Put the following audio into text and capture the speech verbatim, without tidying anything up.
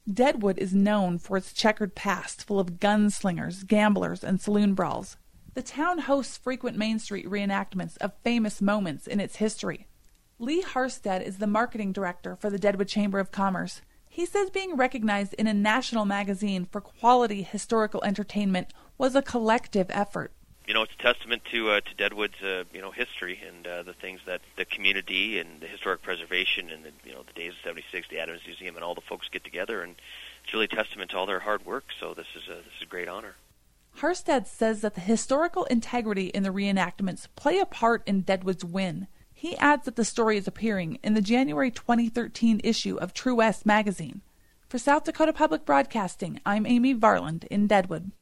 Deadwood is known for its checkered past, full of gunslingers, gamblers, and saloon brawls. The town hosts frequent Main Street reenactments of famous moments in its history. Lee Harstead is the marketing director for the Deadwood Chamber of Commerce. He says being recognized in a national magazine for quality historical entertainment was a collective effort. You know, it's a testament to uh, to Deadwood's uh, you know history and uh, the things that the community and the historic preservation and the you know the Days of seventy-six, the Adams Museum, and all the folks get together, and it's really a testament to all their hard work. So this is a this is a great honor. Harstead says that the historical integrity in the reenactments play a part in Deadwood's win. He adds that the story is appearing in the January twenty thirteen issue of True West magazine. For South Dakota Public Broadcasting, I'm Amy Varland in Deadwood.